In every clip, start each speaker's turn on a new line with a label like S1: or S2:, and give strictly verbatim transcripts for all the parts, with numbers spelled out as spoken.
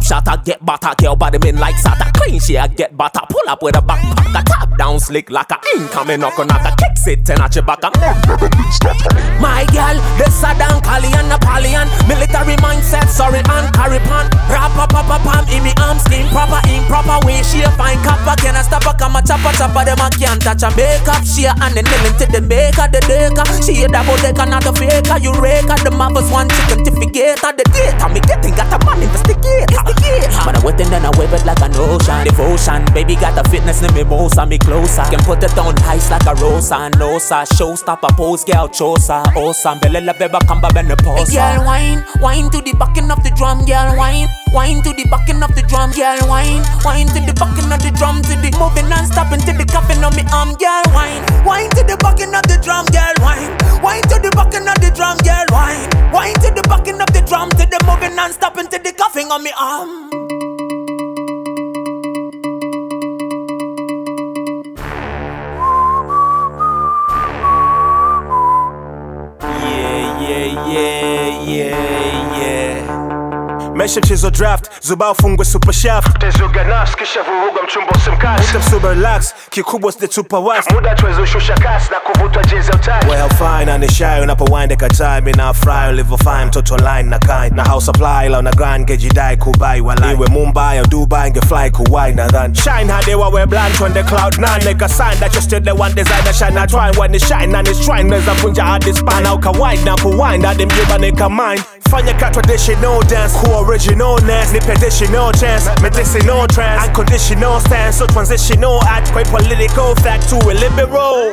S1: shot, I get butter. Girl body mean like sata. Clean she I get butter. Pull up with a backpack. A top down slick like a incoming knock on a kicks it ten at your back. My girl, the Saddam, Kali and Napoleon. Military mindset, sorry and carry pan. Rappa papa pam in me arms, improper, improper way. She a fine copper, can I stop her? Come a chopper, chopper, them a can't touch a makeup. She a and the nailing to the maker, the decker. She a double decker, not a faker. You rake the marbles one chicken certificator. The data me getting got a man investigator. But I wait and then I wave it like an ocean. Devotion, baby got the fitness in me most and me closer. Can put it on ice like a rosa, nosa. Showstopper pose, girl chosa. Awesome, belly love ever come back and the pose. Girl wine, wine to the backing of the drum, girl wine. Wine to the backing of the drum, girl wine. Wine to the backing of the drum, to the moving and stopping to the cuffing on me arm, girl wine. Wine to the backing of the drum, girl wine. Wine to the backing of the drum, girl wine. Wine to the backing of the drum, to the moving and stopping to the cuffing on me arm.
S2: Yeah, yeah, yeah, yeah, yeah. Mesha mchezo draft, zuba ufungwe super shaft.
S3: Tezuga nafsi kisha vuruga mchumba usimkasi.
S2: Muda super relax, kikubwa side super west.
S3: Muda tuweze ushusha kasi na kuvutwa jezi ya utaki.
S2: Well fine, and shy unapowind katai. Mimi na fry, live fine, mtoto online na kind. Na house supply, la una grind, gejidai kubai walai. Iwe Mumbai or Dubai, nge fly kuwai na dhan. Shine hadi wawe blind on the cloud nine. Make a sign that you're still the one designer. Shine I try when it shine and it's trying. Neza punja hadi spine. Na uka wide na kuwind, hadi mjuba nika mind. Fanya ka traditional dance, cool originalness. Nipe additional chance, medicinal trance. Unconditional stance, so transitional act. Quite political fact to a liberal.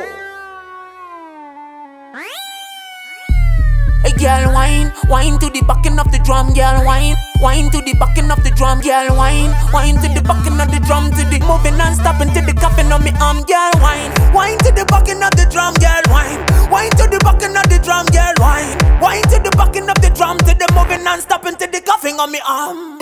S1: Hey girl wine, wine to the backing of the drum, girl wine. Wine to the backing of the drum, girl wine. Wine to the backing of the drum, to the moving and stopping to the cuffing on me arm, girl wine. Wine to the backing of the drum, girl wine. Wine to the backing of the drum, girl wine. Wine to the backing of the drum, to the moving and stopping to the cuffing on me arm.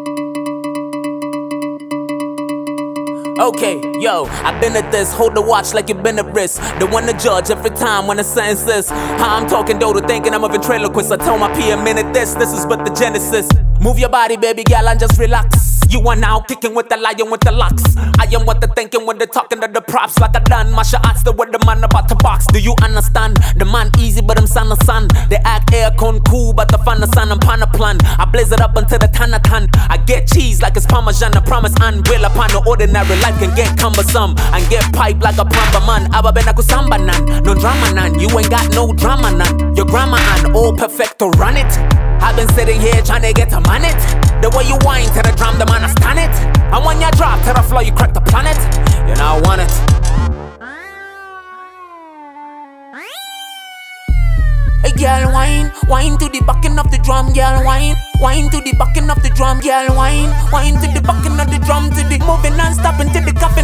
S1: Okay, yo, I've been at this, hold the watch like you've been at risk. The one to judge every time when a sentence is. How I'm talking though to thinking I'm a ventriloquist. I told my P a minute this, this is but the genesis. Move your body, baby girl, and just relax. You are now kicking with the lion with the locks. I am what they're thinking when they're talking to the props. Like I done martial arts, the way the man about to box. Do you understand? The man easy, but I'm son of son. They act aircon cool, but the fun of sun and pan a plan. I blaze it up until the tanatan. I get cheese like it's Parmesan. I promise unreal upon the ordinary life can get cumbersome and get piped like a plumber man. Ababena kusamba nan, no drama nan. You ain't got no drama nan. Your grammar and all perfecto, run it. I've been sitting here trying to get a man it. The way you whine to the drum, the man I stand it. And when you drop to the floor, you crack the planet. You know I want it. Hey girl wine, wine to the backing of the drum, girl wine. Wine to the backing of the drum, girl wine. Wine to the backing of the drum, to the moving and stopping to the cuffing.